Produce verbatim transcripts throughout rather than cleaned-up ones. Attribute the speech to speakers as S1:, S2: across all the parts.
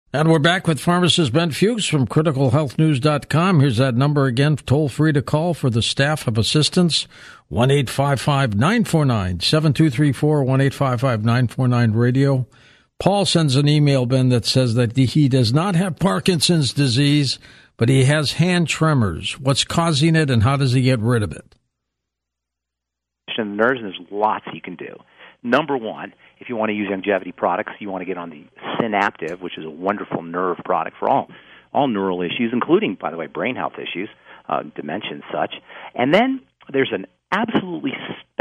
S1: And we're back with pharmacist Ben Fuchs from critical health news dot com. Here's that number again, toll free to call for the staff of assistance, one eight five five, nine four nine, seven two three four, one eight five five, nine four nine radio. Paul sends an email, Ben, that says that he does not have Parkinson's disease, but he has hand tremors. What's causing it, and how does he get rid of it?
S2: The nerves, and there's lots you can do. Number one, if you want to use longevity products, you want to get on the Synaptive, which is a wonderful nerve product for all all neural issues, including, by the way, brain health issues, uh, dementia and such. And then there's an absolutely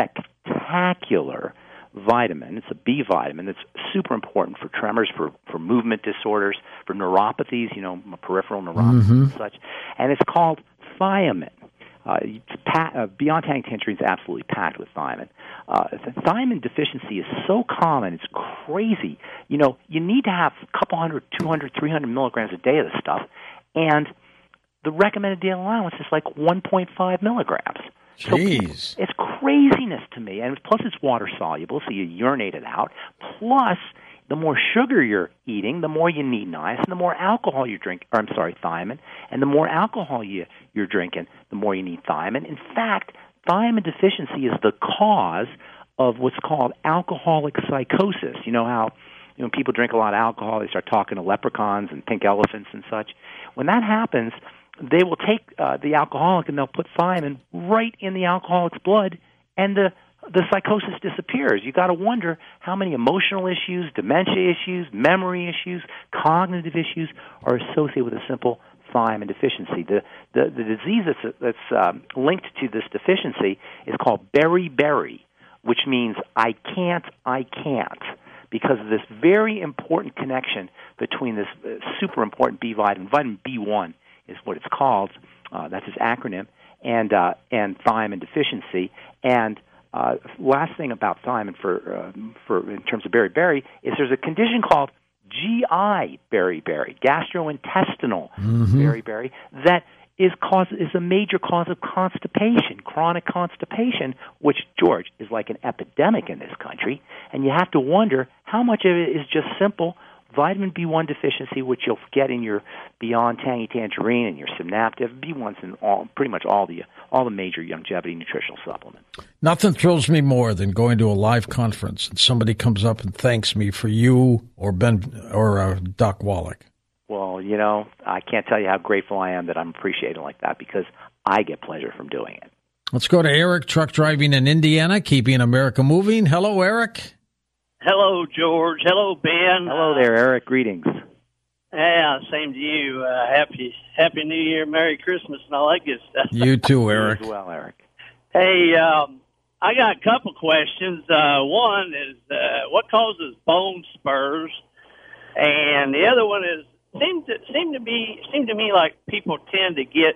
S2: spectacular vitamin. It's a B vitamin that's super important for tremors, for, for movement disorders, for neuropathies, you know, peripheral neuropathies mm-hmm. and such. And it's called thiamine. Uh, pa- uh, Beyond Tanning Tangerine is absolutely packed with thiamine. Uh, thiamine deficiency is so common, it's crazy. You know, you need to have a couple hundred, two hundred, three hundred milligrams a day of this stuff, and the recommended daily allowance is like one point five milligrams.
S1: Jeez.
S2: So it's craziness to me, and plus it's water soluble, so you urinate it out. Plus, the more sugar you're eating, the more you need niacin, the more alcohol you drink, or I'm sorry, thiamine, and the more alcohol you, you're drinking, the more you need thiamine. In fact, thiamine deficiency is the cause of what's called alcoholic psychosis. You know how you know people drink a lot of alcohol, they start talking to leprechauns and pink elephants and such. When that happens, they will take uh, the alcoholic and they'll put thiamine right in the alcoholic's blood, and the the psychosis disappears. You got to wonder how many emotional issues, dementia issues, memory issues, cognitive issues are associated with a simple thiamine deficiency. The the, the disease that's that's um, linked to this deficiency is called beriberi, which means I can't, I can't, because of this very important connection between this uh, super important B vitamin, vitamin B one is what it's called. Uh, that's its acronym, and uh, and thiamine deficiency. And Uh, last thing about thiamine for uh, for in terms of beriberi is there's a condition called G I beriberi, gastrointestinal mm-hmm. beriberi, that is cause is a major cause of constipation, chronic constipation, which, George, is like an epidemic in this country. And you have to wonder how much of it is just simple vitamin B one deficiency, which you'll get in your Beyond Tangy Tangerine and your Synaptive. B one's in all, pretty much all the all the major longevity nutritional supplements.
S1: Nothing thrills me more than going to a live conference and somebody comes up and thanks me for you or Ben or uh, Doc Wallach.
S2: Well, you know, I can't tell you how grateful I am that I'm appreciated like that, because I get pleasure from doing it.
S1: Let's go to Eric, truck driving in Indiana, keeping America moving. Hello, Eric.
S3: Hello, George. Hello, Ben.
S2: Hello there, Eric. Greetings.
S3: Yeah, same to you. Uh, happy Happy New Year, Merry Christmas, and all that good stuff.
S1: You too, Eric.
S2: You as well, Eric.
S3: Hey, um, I got a couple questions. Uh, one is, uh, what causes bone spurs? And the other one is, seem to seem to be seem to me like people tend to get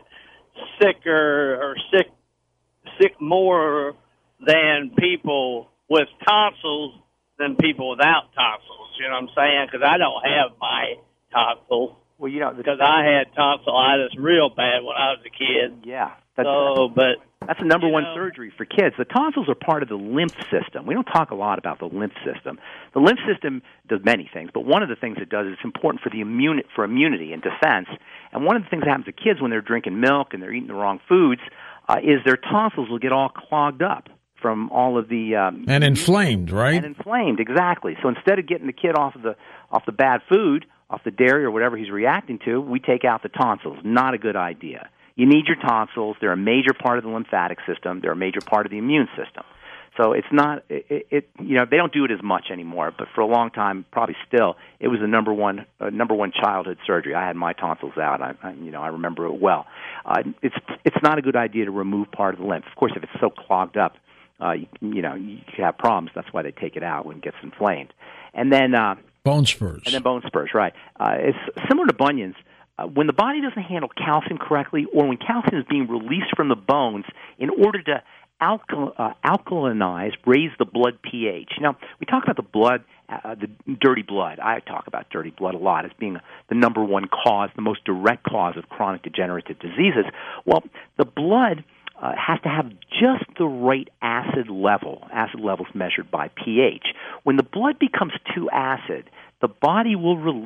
S3: sicker or sick sick more than people with tonsils than people without tonsils. You know what I'm saying? Because I don't have my tonsils.
S2: Well, you know,
S3: because I had tonsillitis real bad when I was a kid.
S2: Yeah. That's,
S3: so, but
S2: that's the number one
S3: know,
S2: surgery for kids. The tonsils are part of the lymph system. We don't talk a lot about the lymph system. The lymph system does many things, but one of the things it does is it's important for the immune for immunity and defense. And one of the things that happens to kids when they're drinking milk and they're eating the wrong foods uh, is their tonsils will get all clogged up from all of the um,
S1: and inflamed, right?
S2: And inflamed, exactly. So instead of getting the kid off of the off the bad food, off the dairy or whatever he's reacting to, we take out the tonsils. Not a good idea. You need your tonsils. They're a major part of the lymphatic system. They're a major part of the immune system. So it's not, it, it you know, they don't do it as much anymore, but for a long time, probably still, it was the number one, uh, number one childhood surgery. I had my tonsils out. I, I you know, I remember it well. Uh, it's it's not a good idea to remove part of the lymph. Of course, if it's so clogged up, uh, you, you know, you could have problems. That's why they take it out when it gets inflamed. And then uh,
S1: bone spurs.
S2: And then bone spurs, right? Uh, it's similar to bunions. Uh, when the body doesn't handle calcium correctly, or when calcium is being released from the bones in order to alkal- uh, alkalinize, raise the blood pH. Now, we talk about the blood, uh, the dirty blood. I talk about dirty blood a lot as being the number one cause, the most direct cause of chronic degenerative diseases. Well, the blood uh, has to have just the right acid level. Acid levels measured by pH. When the blood becomes too acid, the body will release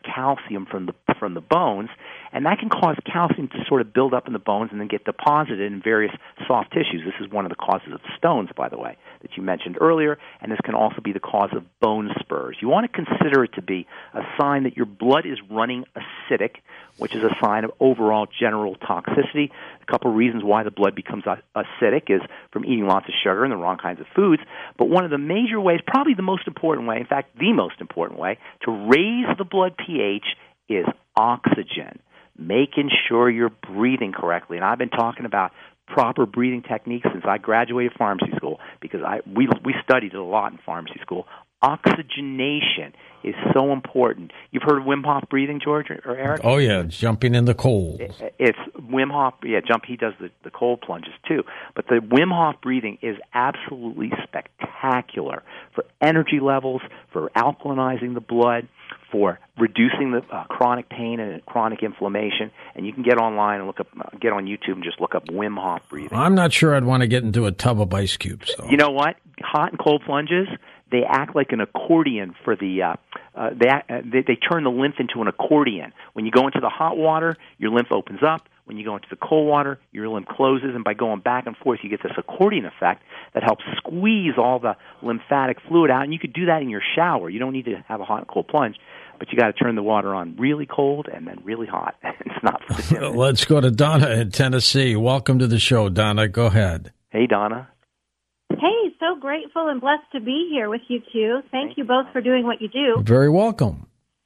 S2: calcium from the from the bones, and that can cause calcium to sort of build up in the bones and then get deposited in various soft tissues. This is one of the causes of stones, by the way, that you mentioned earlier, and this can also be the cause of bone spurs. You want to consider it to be a sign that your blood is running acidic, which is a sign of overall general toxicity. A couple of reasons why the blood becomes acidic is from eating lots of sugar and the wrong kinds of foods, but one of the major ways, probably the most important way, in fact, the most important way, to raise the blood pH is oxygen, making sure you're breathing correctly. And I've been talking about proper breathing techniques since I graduated pharmacy school because I we we studied it a lot in pharmacy school. Oxygenation is so important. You've heard of Wim Hof breathing, George or, or Eric?
S1: Oh, yeah, jumping in the cold.
S2: It, it's Wim Hof, yeah, jump. He does the, the cold plunges, too. But the Wim Hof breathing is absolutely spectacular for energy levels, for alkalinizing the blood, for reducing the uh, chronic pain and chronic inflammation. And you can get online and look up, uh, get on YouTube and just look up Wim Hof breathing.
S1: I'm not sure I'd want to get into a tub of ice cubes, though.
S2: You know what? Hot and cold plunges, they act like an accordion for the, uh, uh, they, uh, they they turn the lymph into an accordion. When you go into the hot water, your lymph opens up. When you go into the cold water, your lymph closes, and by going back and forth, you get this accordion effect that helps squeeze all the lymphatic fluid out, and you could do that in your shower. You don't need to have a hot and cold plunge, but you got to turn the water on really cold and then really hot. It's not for the dinner.
S1: Let's go to Donna in Tennessee. Welcome to the show, Donna. Go ahead.
S2: Hey, Donna.
S4: Hey, so grateful and blessed to be here with you two. Thank you both for doing what you do.
S1: Very welcome.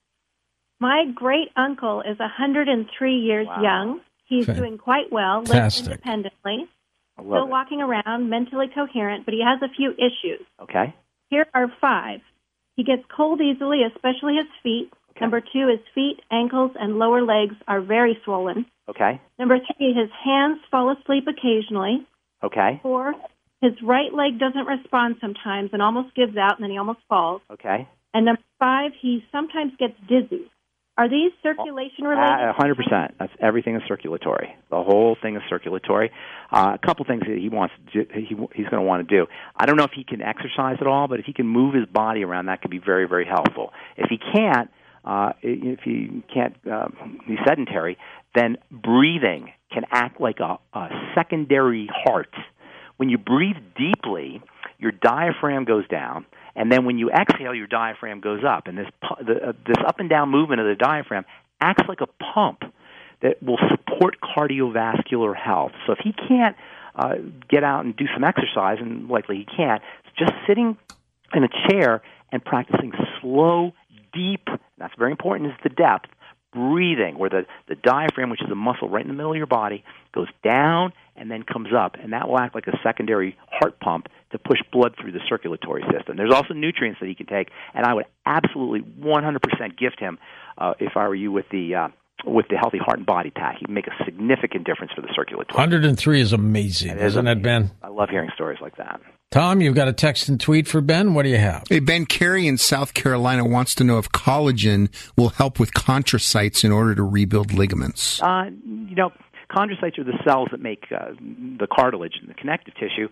S4: My great-uncle is one hundred three years
S2: Wow.
S4: young. He's
S1: Fan-
S4: doing quite well, lives
S1: Fantastic.
S4: independently,
S2: I love
S4: still
S2: it.
S4: walking around, mentally coherent, but he has a few issues.
S2: Okay.
S4: Here are five. He gets cold easily, especially his feet.
S2: Okay.
S4: Number two, his feet, ankles, and lower legs are very swollen.
S2: Okay.
S4: Number three, his hands fall asleep occasionally.
S2: Okay.
S4: Four, his right leg doesn't respond sometimes and almost gives out, and then he almost falls.
S2: Okay.
S4: And number five, he sometimes gets dizzy. Are these circulation related?
S2: A hundred percent. That's everything is circulatory. The whole thing is circulatory. Uh, a couple things that he wants to do, he, he's going to want to do. I don't know if he can exercise at all, but if he can move his body around, that could be very, very helpful. If he can't, uh, if he can't uh, be sedentary, then breathing can act like a, a secondary heart. When you breathe deeply, your diaphragm goes down, and then when you exhale, your diaphragm goes up. And this pu- the, uh, this up and down movement of the diaphragm acts like a pump that will support cardiovascular health. So if he can't uh, get out and do some exercise, and likely he can't, just sitting in a chair and practicing slow, deep, that's very important, is the depth, breathing, where the, the diaphragm, which is a muscle right in the middle of your body, goes down and then comes up, and that will act like a secondary heart pump to push blood through the circulatory system. There's also nutrients that he can take, and I would absolutely one hundred percent gift him, uh, if I were you, with the uh, with the Healthy Heart and Body Pack. He'd make a significant difference for the circulatory.
S1: one hundred three is amazing,
S2: It is
S1: isn't it, Ben?
S2: I love hearing stories like that.
S1: Tom, you've got a text and tweet for Ben. What do you have?
S5: Hey, Ben, Carey in South Carolina wants to know if collagen will help with chondrocytes in order to rebuild ligaments.
S2: Uh, you know, chondrocytes are the cells that make uh, the cartilage and the connective tissue.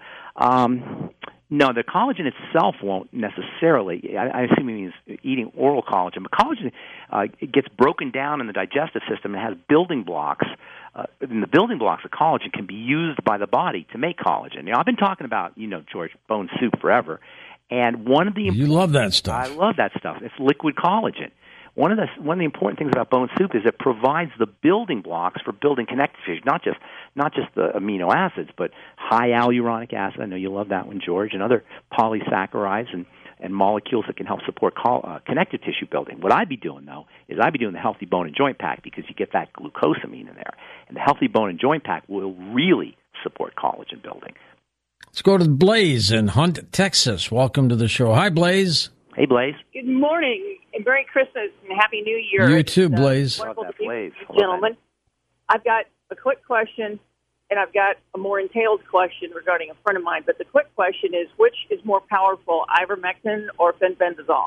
S2: Um, no, the collagen itself won't necessarily. I, I assume he means eating oral collagen, but collagen uh, it gets broken down in the digestive system and has building blocks. Uh, and the building blocks of collagen can be used by the body to make collagen. You know, I've been talking about, you know, George, bone soup forever, and one of the
S1: You love that stuff.
S2: I love that stuff. It's liquid collagen. One of the one of the important things about bone soup is it provides the building blocks for building connective tissue, not just not just the amino acids, but high hyaluronic acid. I know you love that one, George, and other polysaccharides and, and molecules that can help support col- uh, connective tissue building. What I'd be doing, though, is I'd be doing the Healthy Bone and Joint Pack because you get that glucosamine in there. And the Healthy Bone and Joint Pack will really support collagen building.
S1: Let's go to Blaze in Hunt, Texas. Welcome to the show. Hi, Blaze.
S2: Hey, Blaze.
S6: Good morning, and Merry Christmas, and Happy New Year.
S1: You too,
S6: It's, uh,
S1: Blaze.
S6: wonderful
S2: Love that,
S6: to be
S2: Blaze.
S6: with
S2: I
S6: you,
S2: love
S6: gentlemen. I've got a quick question, and I've got a more entailed question regarding a friend of mine. But the quick question is, which is more powerful, ivermectin or fenbendazole?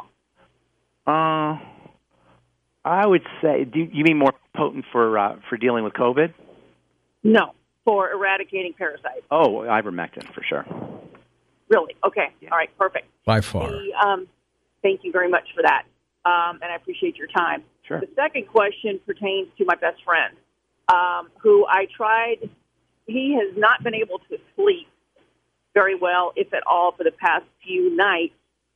S2: Uh, I would say, do you mean more potent for uh, for dealing with COVID?
S6: No, for eradicating parasites.
S2: Oh, ivermectin for sure.
S6: Really? Okay.
S2: Yeah.
S6: All right, perfect.
S1: By far.
S6: The, um, thank you very much for that, um, and I appreciate your time.
S2: Sure.
S6: The second question pertains to my best friend, um, who I tried. He has not been able to sleep very well, if at all, for the past few nights.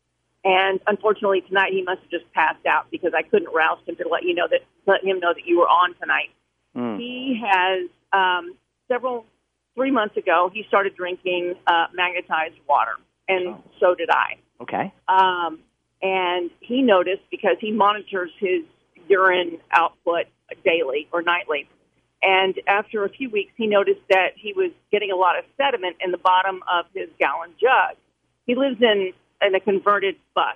S6: And unfortunately, tonight he must have just passed out because I couldn't rouse him to let you know that let him know that you were on tonight. Mm. He has um, several three months ago. He started drinking uh, magnetized water, and oh. so did I.
S2: Okay.
S6: Um, and he noticed because he monitors his urine output daily or nightly. And after a few weeks, he noticed that he was getting a lot of sediment in the bottom of his gallon jug. He lives in in a converted bus.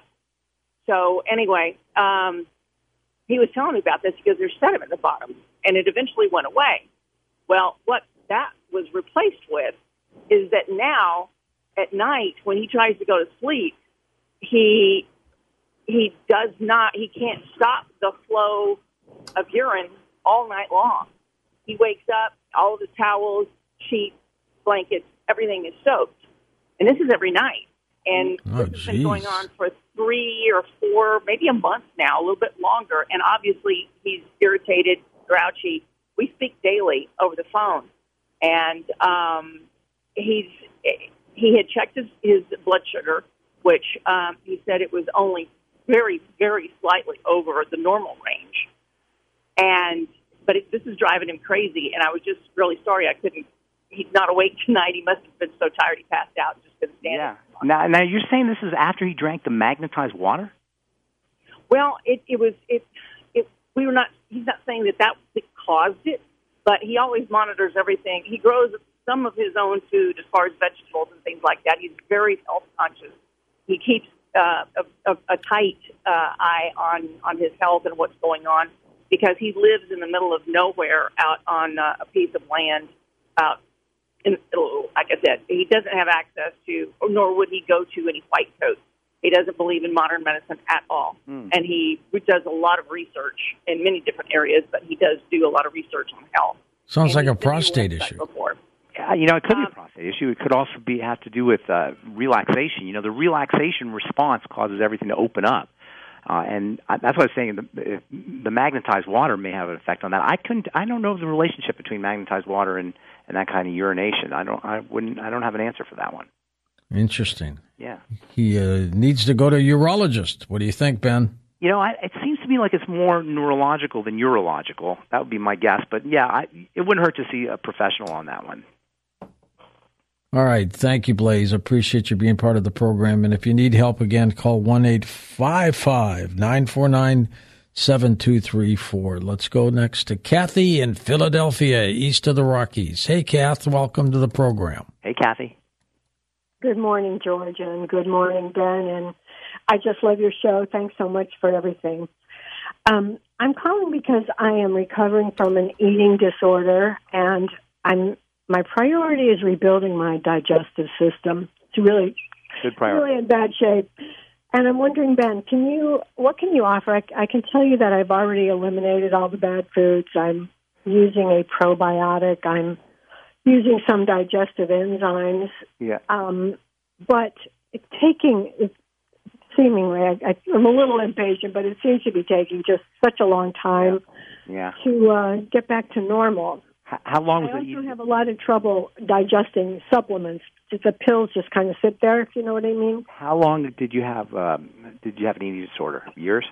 S6: So anyway, um, he was telling me about this because there's sediment at the bottom, and it eventually went away. Well, what that was replaced with is that now at night when he tries to go to sleep, he he does not, he can't stop the flow of urine all night long. He wakes up, all of his towels, sheets, blankets, everything is soaked. And this is every night. And
S1: oh,
S6: this has been going on for three or four, maybe a month now, a little bit longer. And obviously he's irritated, grouchy. We speak daily over the phone. And um, he's he had checked his, his blood sugar, which um, he said it was only very, very slightly over the normal range. And but it, this is driving him crazy. And I was just really sorry I couldn't. He's not awake tonight. He must have been so tired he passed out and just couldn't stand
S2: yeah.
S6: it.
S2: Now, now you're saying this is after he drank the magnetized water?
S6: Well, it, it was it, it. We were not. He's not saying that that caused it, but he always monitors everything. He grows some of his own food as far as vegetables and things like that. He's very health conscious. He keeps uh, a, a, a tight uh, eye on on his health and what's going on because he lives in the middle of nowhere out on uh, a piece of land out. And like I said, he doesn't have access to, nor would he go to any white coats. He doesn't believe in modern medicine at all. Mm. And he does a lot of research in many different areas, but he does do a lot of research on health.
S1: Sounds
S6: and
S1: like a prostate issue.
S6: Before.
S2: Yeah, you know, it could
S6: um,
S2: be a prostate issue. It could also be have to do with uh, relaxation. You know, the relaxation response causes everything to open up. Uh, and I, that's what I was saying. The, the magnetized water may have an effect on that. I couldn't. I don't know the relationship between magnetized water and, and that kind of urination. I don't. I wouldn't. I don't have an answer for that one.
S1: Interesting.
S2: Yeah.
S1: He uh, needs to go to a urologist. What do you think, Ben?
S2: You know, I, it seems to me like it's more neurological than urological. That would be my guess. But yeah, I, it wouldn't hurt to see a professional on that one.
S1: All right. Thank you, Blaze. I appreciate you being part of the program. And if you need help, again, call one eight five five, nine four nine, seven two three four. Let's go next to Kathy in Philadelphia, east of the Rockies. Hey, Kath. Welcome to the program.
S2: Hey, Kathy.
S7: Good morning, Georgia, and good morning, Ben. And I just love your show. Thanks so much for everything. Um, I'm calling because I am recovering from an eating disorder, and I'm my priority is rebuilding my digestive system. It's really,
S2: Good priority.
S7: really in bad shape. And I'm wondering, Ben, can you what can you offer? I, I can tell you that I've already eliminated all the bad foods. I'm using a probiotic. I'm using some digestive enzymes.
S2: Yeah.
S7: Um, but it's taking, it's seemingly, I, I, I'm a little impatient, but it seems to be taking just such a long time
S2: yeah.
S7: to uh, get back to normal.
S2: How, how long was
S7: I
S2: it?
S7: also
S2: You...
S7: have a lot of trouble digesting supplements. Just the pills just kind of sit there, if you know what I mean.
S2: How long did you have? Um, did you have an eating disorder? Years?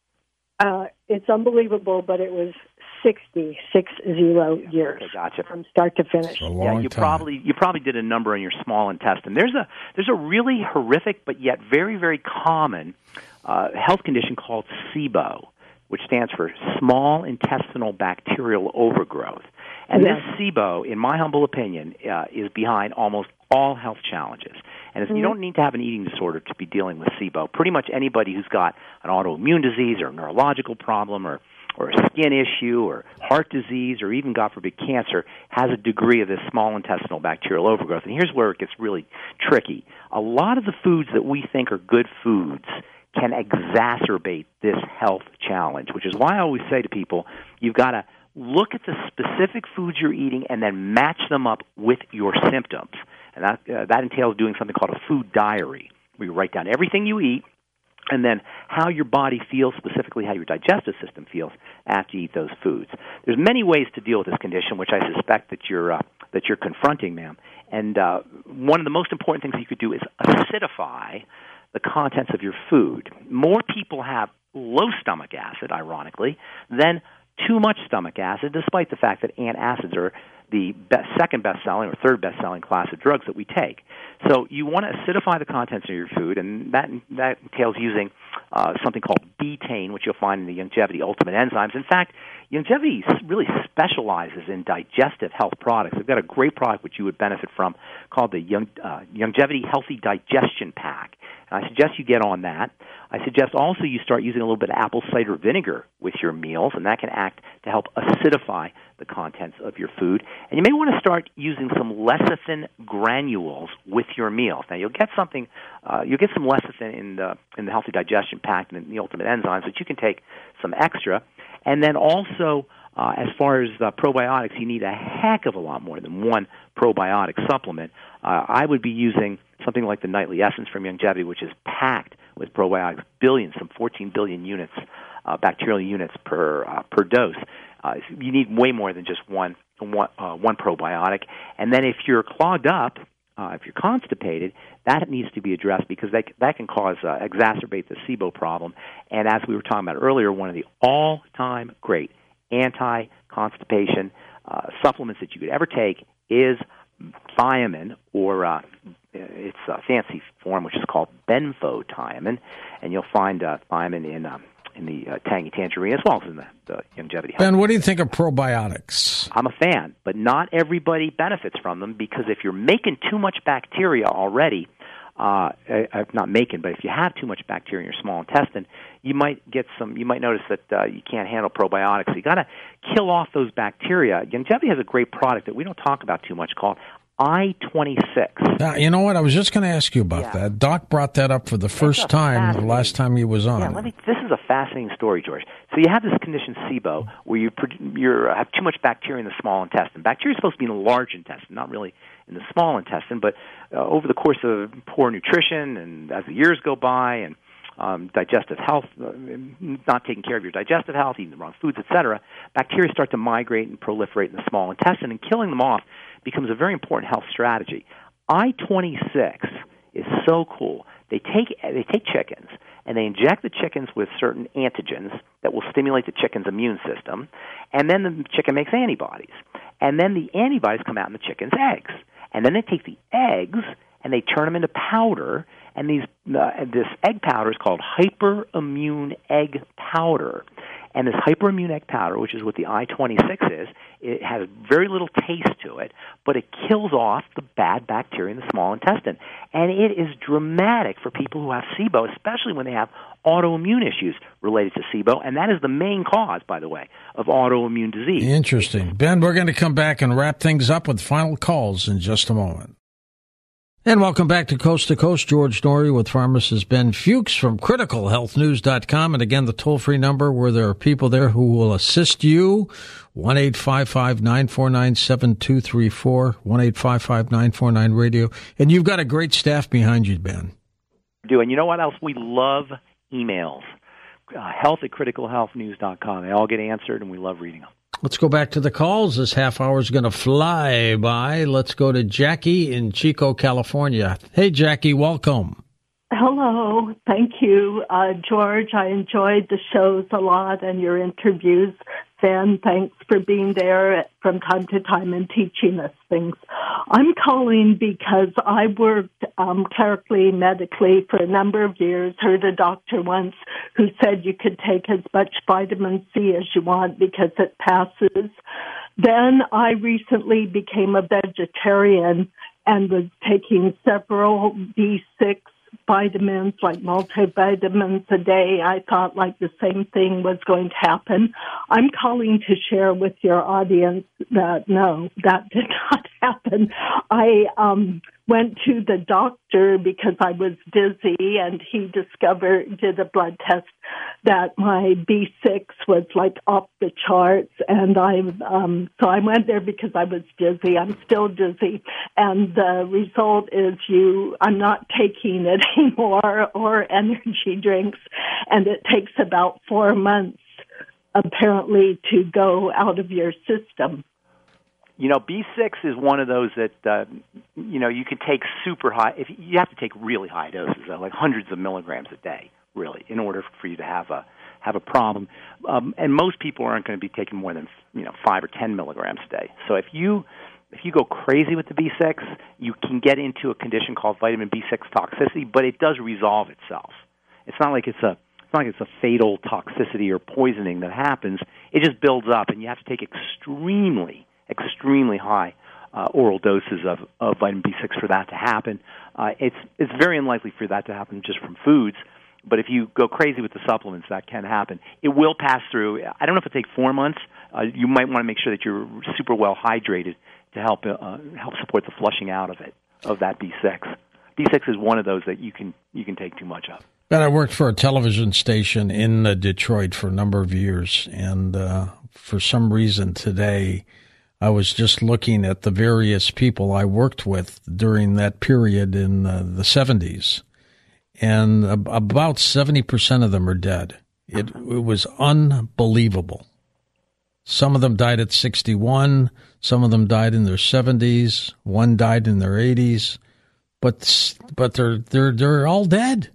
S7: Uh, it's unbelievable, but it was sixty, six zero
S2: yeah.
S7: years
S2: okay, gotcha.
S7: from start to finish.
S1: A long
S2: yeah, you
S1: time.
S2: probably you probably did a number on your small intestine. There's a there's a really horrific but yet very very common uh, health condition called SIBO, which stands for small intestinal bacterial overgrowth. And
S7: yes.
S2: this SIBO, in my humble opinion, uh, is behind almost all health challenges. And mm-hmm. you don't need to have an eating disorder to be dealing with SIBO. Pretty much anybody who's got an autoimmune disease or a neurological problem or, or a skin issue or heart disease or even, God forbid, cancer has a degree of this small intestinal bacterial overgrowth. And here's where it gets really tricky. A lot of the foods that we think are good foods can exacerbate this health challenge, which is why I always say to people, you've got to look at the specific foods you're eating and then match them up with your symptoms. And that, uh, that entails doing something called a food diary, where you write down everything you eat and then how your body feels, specifically how your digestive system feels after you eat those foods. There's many ways to deal with this condition, which I suspect that you're uh, that you're confronting, ma'am. And uh, one of the most important things you could do is acidify the contents of your food. More people have low stomach acid, ironically, than too much stomach acid, despite the fact that antacids are the best, second best-selling or third best-selling class of drugs that we take. So you want to acidify the contents of your food, and that that entails using uh, something called betaine, which you'll find in the Youngevity Ultimate Enzymes. In fact, Youngevity really specializes in digestive health products. They've got a great product which you would benefit from called the Young, uh, Youngevity Healthy Digestion Pack. And I suggest you get on that. I suggest also you start using a little bit of apple cider vinegar with your meals, and that can act to help acidify the contents of your food. And you may want to start using some lecithin granules with your meals. Now, you'll get something, uh, you'll get some lecithin in the in the Healthy Digestion Pack and in the Ultimate Enzymes, but you can take some extra. And then also, uh, as far as uh, probiotics, you need a heck of a lot more than one probiotic supplement. Uh, I would be using something like the Nightly Essence from Youngevity, which is packed with probiotics, billions, some fourteen billion units, uh, bacterial units per uh, per dose. Uh, you need way more than just one one, uh, one probiotic. And then if you're clogged up, uh, if you're constipated, that needs to be addressed because that that can cause uh, exacerbate the SIBO problem. And as we were talking about earlier, one of the all-time great anti-constipation uh, supplements that you could ever take is thiamine, or uh, its a fancy form, which is called benfotiamine, and you'll find uh, thiamine in um, in the uh, Tangy Tangerine as well as in the, the Youngevity.
S1: Ben, what do you think of probiotics?
S2: I'm a fan, but not everybody benefits from them because if you're making too much bacteria already, uh, uh, not making, but if you have too much bacteria in your small intestine, you might get some. You might notice that uh, you can't handle probiotics. So you got to kill off those bacteria. Youngevity has a great product that we don't talk about too much called I twenty-six.
S1: Now, you know what? I was just going to ask you about
S2: yeah.
S1: that. Doc brought that up for the first time the last time he was on.
S2: Yeah, let me, this is a fascinating story, George. So you have this condition, SIBO, where you you have too much bacteria in the small intestine. Bacteria is supposed to be in the large intestine, not really in the small intestine, but uh, over the course of poor nutrition and as the years go by and um, digestive health, uh, not taking care of your digestive health, eating the wrong foods, et cetera, bacteria start to migrate and proliferate in the small intestine, and killing them off becomes a very important health strategy. I twenty-six is so cool. They take they take chickens and they inject the chickens with certain antigens that will stimulate the chicken's immune system, and then the chicken makes antibodies. And then the antibodies come out in the chicken's eggs. And then they take the eggs and they turn them into powder, and these uh, this egg powder is called hyperimmune egg powder. And this hyperimmune egg powder, which is what the I twenty-six is, it has very little taste to it, but it kills off the bad bacteria in the small intestine. And it is dramatic for people who have SIBO, especially when they have autoimmune issues related to SIBO, and that is the main cause, by the way, of autoimmune disease.
S1: Interesting. Ben, we're going to come back and wrap things up with final calls in just a moment. And welcome back to Coast to Coast. George Noory with pharmacist Ben Fuchs from critical health news dot com. And again, the toll-free number where there are people there who will assist you, one eight five five, nine four nine, seven two three four, one eight five five, nine four nine, radio. And you've got a great staff behind you, Ben.
S2: Do, and you know what else? We love emails. Uh, health at critical health news dot com. They all get answered, and we love reading them.
S1: Let's go back to the calls. This half hour is going to fly by. Let's go to Jackie in Chico, California. Hey, Jackie, welcome.
S8: Hello. Thank you, uh, George. I enjoyed the shows a lot and your interviews. Ben, thanks for being there from time to time and teaching us things. I'm calling because I worked um, clerically, medically for a number of years, heard a doctor once who said you could take as much vitamin C as you want because it passes. Then I recently became a vegetarian and was taking several B six vitamins, like multivitamins a day. I thought like the same thing was going to happen. I'm calling to share with your audience that no, that did not happen. I um, went to the doctor because I was dizzy, and he discovered, did a blood test, that my B six was like off the charts. And I, um, so I went there because I was dizzy. I'm still dizzy. And the result is you, I'm not taking it anymore, or energy drinks. And it takes about four months, apparently, to go out of your system.
S2: You know, B six is one of those that, uh, you know, you can take super high. If you have to take really high doses, though, like hundreds of milligrams a day, really, in order for you to have a have a problem. Um, and most people aren't going to be taking more than, you know, five or ten milligrams a day. So if you if you go crazy with the B six, you can get into a condition called vitamin B six toxicity, but it does resolve itself. It's not like it's a it's not like it's a fatal toxicity or poisoning that happens. It just builds up, and you have to take extremely extremely high uh, oral doses of, of vitamin B six for that to happen. Uh, it's it's very unlikely for that to happen just from foods, but if you go crazy with the supplements, that can happen. It will pass through. I don't know if it'll take four months. Uh, you might want to make sure that you're super well hydrated to help uh, help support the flushing out of it, of that B six. B six is one of those that you can you can take too much of.
S1: Ben, I worked for a television station in uh, Detroit for a number of years, and uh, for some reason today, I was just looking at the various people I worked with during that period in uh, the seventies, and ab- about seventy percent of them are dead. It, it was unbelievable. Some of them died at sixty-one, some of them died in their seventies, one died in their eighties, but but they're they're they're all dead.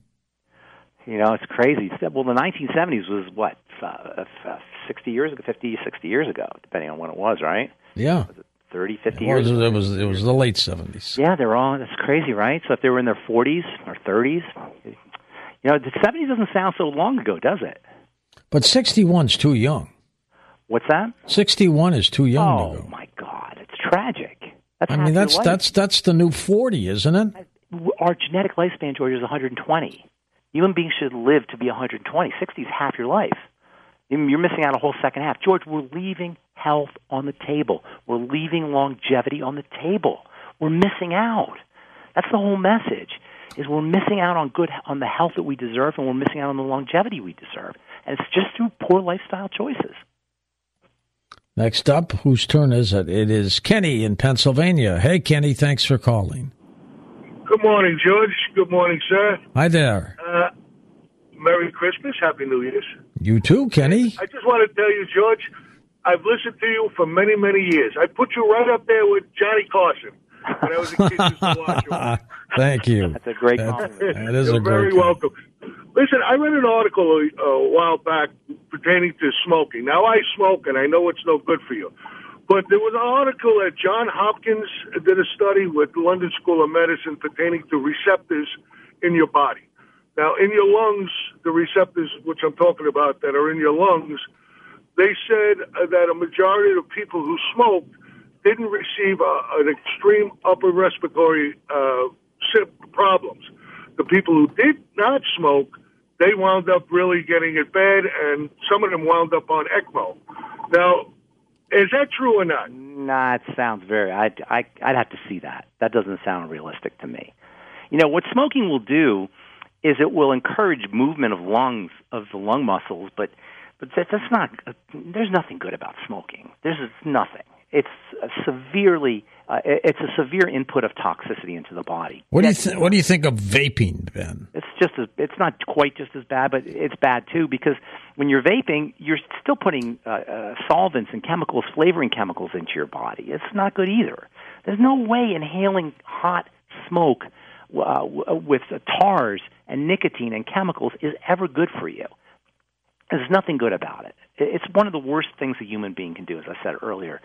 S2: You know, it's crazy. Well, the nineteen seventies was what, uh, sixty years ago, fifty, sixty years ago, depending on when it was, right?
S1: Yeah.
S2: Was it thirty, fifty
S1: it was,
S2: years ago?
S1: It was, it was the late seventies.
S2: Yeah, they're all, that's crazy, right? So if they were in their forties or thirties, you know, the seventies doesn't sound so long ago, does it?
S1: But sixty-one's too young.
S2: What's that?
S1: sixty-one is too young
S2: oh,
S1: to go.
S2: Oh, my God. It's tragic. That's
S1: I mean, that's that's that's the new forty, isn't it?
S2: Our genetic lifespan, George, is one hundred twenty. Human beings should live to be one hundred twenty. sixty is half your life. You're missing out a whole second half. George, we're leaving health on the table. We're leaving longevity on the table. We're missing out. That's the whole message, is we're missing out on good on the health that we deserve, and we're missing out on the longevity we deserve. And it's just through poor lifestyle choices.
S1: Next up, whose turn is it? It is Kenny in Pennsylvania. Hey, Kenny, thanks for calling.
S9: Good morning, George. Good morning, sir.
S1: Hi there.
S9: Uh, Merry Christmas. Happy New Year's.
S1: You too, Kenny.
S9: I just want to tell you, George, I've listened to you for many, many years. I put you right up there with Johnny Carson when I was a kid. Used to watch you.
S1: Thank you.
S2: That's a great
S1: that,
S2: compliment.
S1: That is
S9: You're
S1: a great
S9: very
S1: compliment.
S9: welcome. Listen, I read an article a, a while back pertaining to smoking. Now, I smoke, and I know it's no good for you. But there was an article that Johns Hopkins did a study with the London School of Medicine pertaining to receptors in your body. Now, in your lungs, the receptors, which I'm talking about, that are in your lungs, they said that a majority of people who smoked didn't receive a, an extreme upper respiratory uh, problems. The people who did not smoke, they wound up really getting it bad, and some of them wound up on ECMO. Now, is that true or not?
S2: Nah, it sounds very... I'd, I, I'd have to see that. That doesn't sound realistic to me. You know, what smoking will do is it will encourage movement of lungs, of the lung muscles, but but that, that's not... Uh, there's nothing good about smoking. There's nothing. It's a severely... Uh, it's a severe input of toxicity into the body.
S1: What do you th- What do you think of vaping, Ben?
S2: It's just as, it's not quite just as bad, but it's bad too, because when you're vaping, you're still putting uh, uh, solvents and chemicals, flavoring chemicals into your body. It's not good either. There's no way inhaling hot smoke uh, with tars and nicotine and chemicals is ever good for you. There's nothing good about it. It's one of the worst things a human being can do, as I said earlier.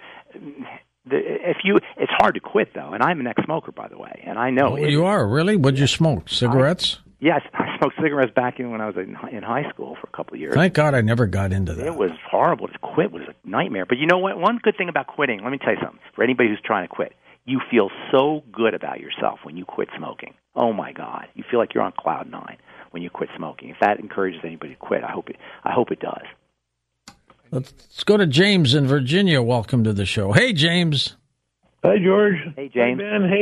S2: If you, it's hard to quit, though, and I'm an ex-smoker, by the way, and I know.
S1: Oh,
S2: it,
S1: you are? Really? What'd you smoke? Cigarettes?
S2: I, yes, I smoked cigarettes back in when I was in, in high school for a couple of years.
S1: Thank God I never got into that.
S2: It was horrible. To quit was a nightmare. But you know what? One good thing about quitting, let me tell you something, for anybody who's trying to quit, you feel so good about yourself when you quit smoking. Oh, my God. You feel like you're on cloud nine when you quit smoking. If that encourages anybody to quit, I hope it, I hope it does.
S1: Let's go to James in Virginia. Welcome to the show. Hey, James.
S10: Hi, George.
S2: Hey, James.
S10: Hey, Ben. Hey,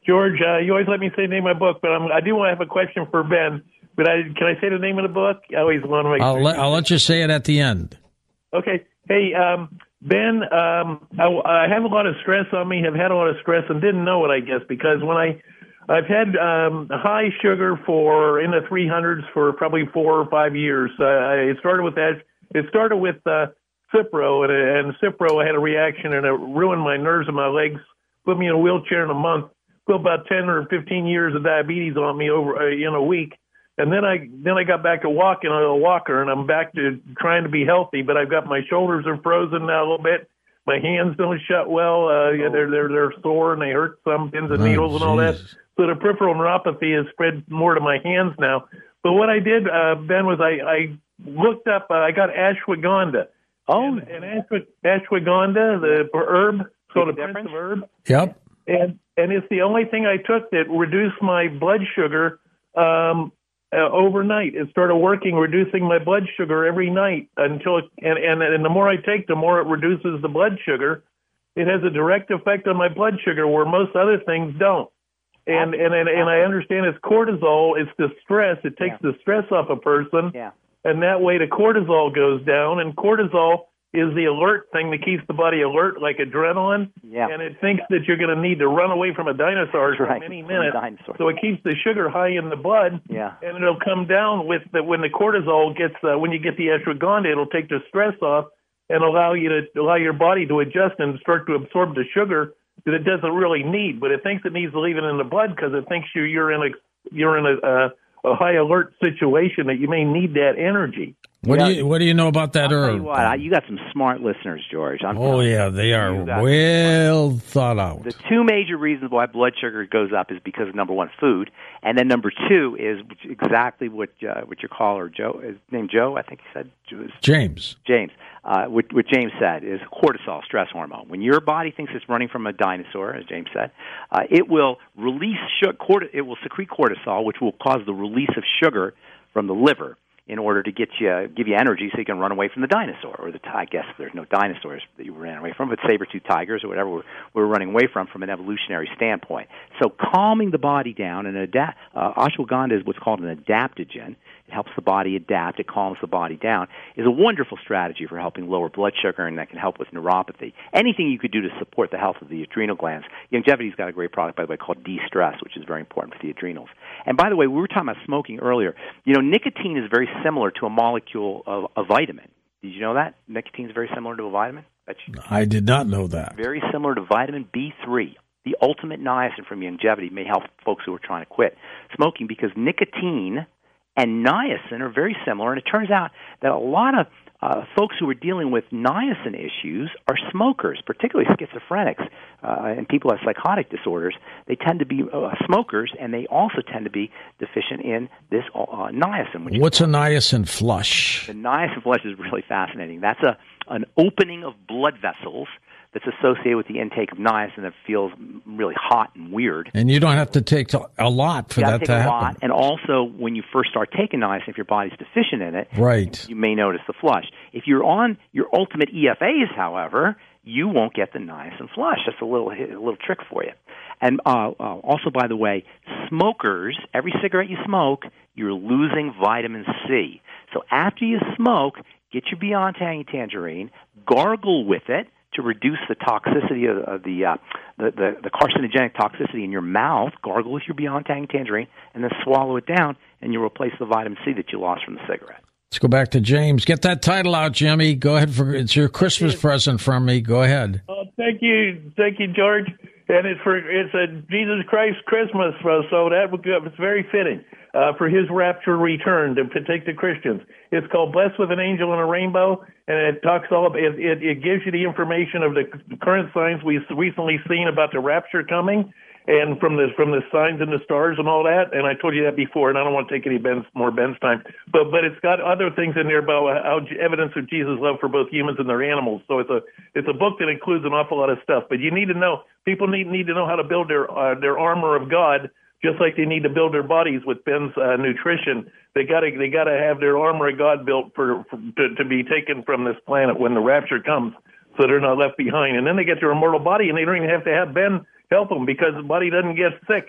S10: George, uh, you always let me say the name of my book, but I'm, I do want to have a question for Ben. But I, can I say the name of the book? I always want to make
S1: I'll
S10: sure.
S1: let, I'll let you say it at the end.
S10: Okay. Hey, um, Ben, um, I, I have a lot of stress on me, have had a lot of stress, and didn't know it, I guess, because when I, I've had um, high sugar for in the three hundreds for probably four or five years. Uh, it started with that. It started with uh, Cipro, and, and Cipro, I had a reaction, and it ruined my nerves in my legs, put me in a wheelchair in a month, put about ten or fifteen years of diabetes on me over uh, in a week. And then I then I got back to walking on a walker, and I'm back to trying to be healthy. But I've got my shoulders are frozen now a little bit. My hands don't shut well. Uh, yeah, they're they're they're sore and they hurt some pins and
S1: Oh,
S10: needles and all that.
S1: Jesus.
S10: So the peripheral neuropathy has spread more to my hands now. But what I did, uh, Ben, was I I looked up. Uh, I got ashwagandha.
S2: Oh,
S10: and, and ashw- ashwagandha, the herb, called the
S2: Big
S10: prince
S2: difference?
S10: of herb.
S1: Yep.
S10: And and it's the only thing I took that reduced my blood sugar um, uh, overnight. It started working, reducing my blood sugar every night until it, and, and and the more I take, the more it reduces the blood sugar. It has a direct effect on my blood sugar where most other things don't. And and and, and I understand it's cortisol. It's the stress. It takes
S2: Yeah.
S10: the stress off a person,
S2: yeah.
S10: and that way the cortisol goes down. And cortisol is the alert thing that keeps the body alert, like adrenaline.
S2: Yeah.
S10: And it thinks that you're going to need to run away from a dinosaur
S2: Right,
S10: for any
S2: from a
S10: minute.
S2: dinosaur.
S10: So it keeps the sugar high in the blood,
S2: Yeah.
S10: and it'll come down with the, when the cortisol gets uh, when you get the ashwagandha, it'll take the stress off and allow you to allow your body to adjust and start to absorb the sugar that it doesn't really need, but it thinks it needs to leave it in the blood because it thinks you you're in a you're in a, a a high alert situation that you may need that energy.
S1: What
S2: Yeah.
S1: do you What do you know about that
S2: I'll tell
S1: herb?
S2: you what, I, you got some smart listeners, George. I'm
S1: Oh
S2: telling you.
S1: yeah, they are
S2: You got-
S1: well thought out.
S2: The two major reasons why blood sugar goes up is because of, number one, food, and then number two is exactly what uh, what your caller, Joe, is named Joe, I think he said. Was
S1: James.
S2: James. Uh, what, what James said is cortisol, stress hormone. When your body thinks it's running from a dinosaur, as James said, uh, it will release sugar, corti- it will secrete cortisol, which will cause the release of sugar from the liver in order to get you, give you energy so you can run away from the dinosaur, or the, I guess there's no dinosaurs that you ran away from, but saber-toothed tigers or whatever we're, we're running away from from an evolutionary standpoint. So calming the body down, and adapt, uh, ashwagandha is what's called an adaptogen. It helps the body adapt. It calms the body down. Is a wonderful strategy for helping lower blood sugar, and that can help with neuropathy. Anything you could do to support the health of the adrenal glands. Longevity's got a great product, by the way, called De-Stress, which is very important for the adrenals. And by the way, we were talking about smoking earlier. You know, nicotine is very similar to a molecule of a vitamin. Did you know that? Nicotine is very similar to a vitamin? That's
S1: I did not know that.
S2: very similar to vitamin B three. The ultimate niacin from Longevity may help folks who are trying to quit smoking because nicotine and niacin are very similar, and it turns out that a lot of uh, folks who are dealing with niacin issues are smokers, particularly schizophrenics uh, and people who have psychotic disorders. They tend to be uh, smokers, and they also tend to be deficient in this uh, niacin. Which
S1: What's a niacin flush?
S2: the niacin flush is really fascinating. That's a an opening of blood vessels that's associated with the intake of niacin that feels really hot and weird.
S1: And you don't have to take to- a lot for
S2: You
S1: that
S2: gotta take
S1: to
S2: a
S1: happen.
S2: lot, and also when you first start taking niacin, if your body's deficient in it,
S1: Right.
S2: you may notice the flush. If you're on your ultimate E F As, however, you won't get the niacin flush. That's a little a little trick for you. And uh, uh, also, by the way, smokers, every cigarette you smoke, you're losing vitamin C. So after you smoke, get your Beyond Tangy Tangerine, gargle with it to reduce the toxicity of, of the, uh, the, the the carcinogenic toxicity in your mouth. Gargle with your Beyond Tangy Tangerine, and then swallow it down, and you replace the vitamin C that you lost from the cigarette.
S1: Let's go back to James. Get that title out, Jimmy. Go ahead. For it's your Christmas present from me. Go ahead.
S10: Oh, thank you, thank you, George. And it's for it's a Jesus Christ Christmas, so that would it's very fitting uh, for His rapture return to, to take the Christians. It's called "Blessed with an Angel and a Rainbow," and it talks all about it. It, it gives you the information of the current signs we've recently seen about the rapture coming, and from the from the signs and the stars and all that. And I told you that before, and I don't want to take any Ben's, more Ben's time. But but it's got other things in there about how evidence of Jesus' love for both humans and their animals. So it's a it's a book that includes an awful lot of stuff. But you need to know people need need to know how to build their uh, their armor of God, just like they need to build their bodies with Ben's uh, nutrition. They gotta they gotta have their armor of God built for, for to, to be taken from this planet when the rapture comes. so they're not left behind. And then they get their immortal body, and they don't even have to have Ben help them because the body doesn't get sick.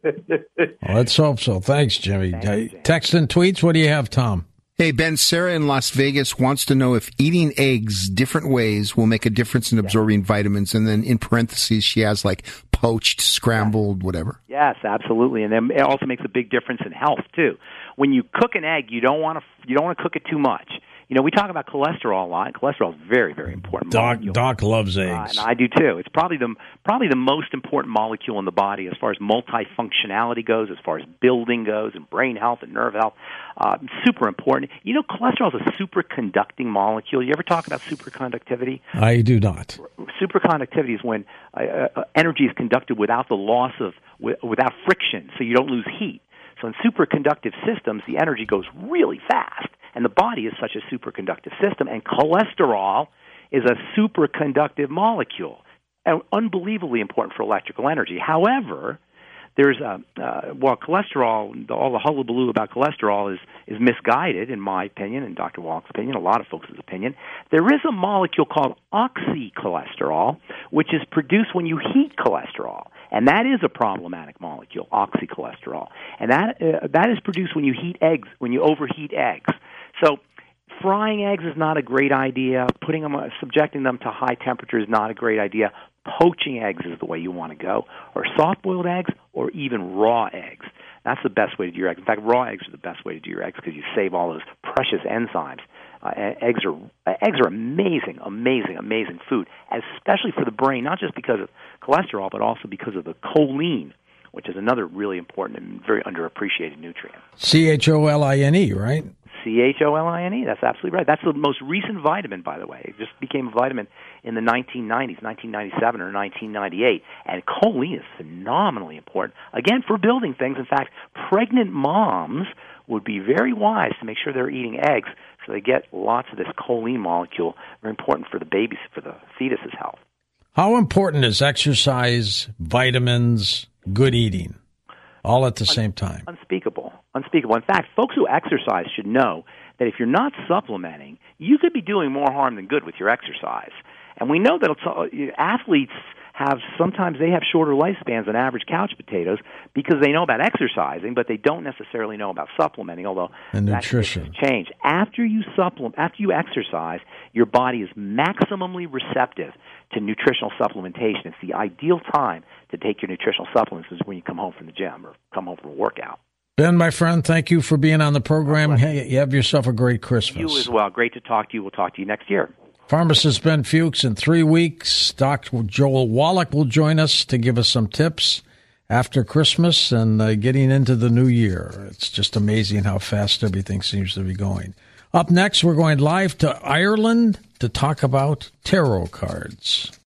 S1: Well, let's hope so. Thanks, Jimmy.
S2: Thanks, Jimmy.
S1: Text and tweets. What do you have, Tom?
S5: Hey, Ben, Sarah in Las Vegas wants to know if eating eggs different ways will make a difference in absorbing vitamins. And then in parentheses, she has like poached, scrambled, whatever.
S2: Yes, absolutely. And then it also makes a big difference in health, too. When you cook an egg, you don't want to you don't want to cook it too much. You know, we talk about cholesterol a lot. Cholesterol is very, very important.
S1: Doc, Doc loves eggs.
S2: Uh, and I do, too. It's probably the probably the most important molecule in the body as far as multifunctionality goes, as far as building goes, and brain health and nerve health. Uh, super important. You know, cholesterol is a superconducting molecule. You ever talk about superconductivity?
S1: I do not.
S2: Superconductivity is when uh, uh, energy is conducted without the loss of, without friction, so you don't lose heat. So in superconductive systems, the energy goes really fast. And the body is such a superconductive system, and cholesterol is a superconductive molecule, and unbelievably important for electrical energy. However, there's a, uh, well, cholesterol, all the hullabaloo about cholesterol is, is misguided, in my opinion, and Doctor Wallach's opinion, a lot of folks' opinion. There is a molecule called oxycholesterol, which is produced when you heat cholesterol. And that is a problematic molecule, oxycholesterol. And that uh, that is produced when you heat eggs, when you overheat eggs. So frying eggs is not a great idea. Putting them, subjecting them to high temperature is not a great idea. Poaching eggs is the way you want to go, or soft-boiled eggs, or even raw eggs. That's the best way to do your eggs. In fact, raw eggs are the best way to do your eggs because you save all those precious enzymes. Uh, eggs are uh, eggs are amazing, amazing, amazing food, especially for the brain, not just because of cholesterol, but also because of the choline, which is another really important and very underappreciated nutrient.
S1: C H O L I N E, right?
S2: C H O L I N E, that's absolutely right. That's the most recent vitamin, by the way. It just became a vitamin in the nineteen nineties, nineteen ninety-seven or nineteen ninety-eight. And choline is phenomenally important, again, for building things. In fact, pregnant moms would be very wise to make sure they're eating eggs so they get lots of this choline molecule, very important for the baby's, for the fetus's health.
S1: How important is exercise, vitamins, good eating, all at the Un- same time?
S2: Unspeakable. Unspeakable. In fact, folks who exercise should know that if you're not supplementing, you could be doing more harm than good with your exercise. And we know that it's, athletes have, sometimes they have shorter lifespans than average couch potatoes because they know about exercising, but they don't necessarily know about supplementing, although
S1: and nutrition
S2: change. After you supplement, after you exercise, your body is maximally receptive to nutritional supplementation. It's the ideal time to take your nutritional supplements is when you come home from the gym or come home from a workout.
S1: Ben, my friend, thank you for being on the program. Hey, you have yourself a great Christmas.
S2: You as well. Great to talk to you. We'll talk to you next year.
S1: Pharmacist Ben Fuchs. In three weeks, Doctor Joel Wallach will join us to give us some tips after Christmas and uh, getting into the new year. It's just amazing how fast everything seems to be going. Up next, we're going live to Ireland to talk about tarot cards.